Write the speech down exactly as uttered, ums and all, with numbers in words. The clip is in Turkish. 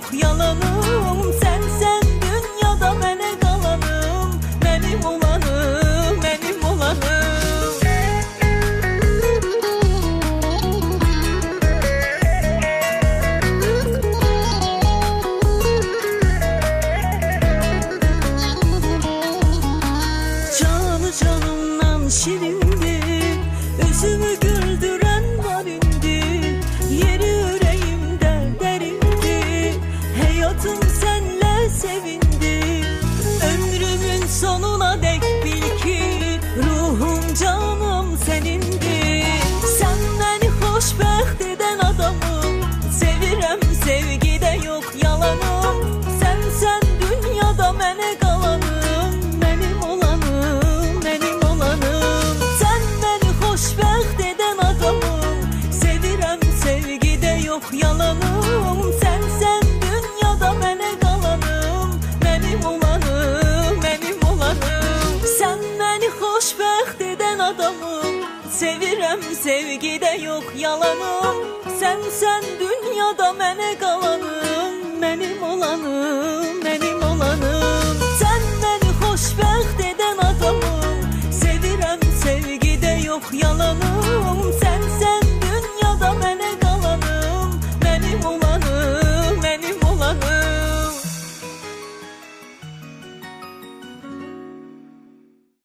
yok yalanım. Sen sen dünyada mene kalanım, benim olanım, benim olanım. Canı canımdan şirindir, üzümü güldüren var indi. Yeri yüreğimde derindi, hayatım senle sevindi. Ömrümün sonuna dek bil ki ruhum canım senindi. Sen beni hoşbext eden adamım, sevirem sevgide yok yalanım. Sen sen dünyada mene kalanım, benim olanım, benim olanım. Sen beni hoşbext eden adamım, sevirem sevgide yok yalanım. Sen sen dünyada mene kalanım, benim olanım, benim olanım. Sen beni hoşbext eden adamım, sevirem sevgide yok yalanım. Sen sen dünyada mene kalanım, benim olanım, benim olanım. Sen beni hoşbext eden adamım, sevirem sevgide yok yalanım.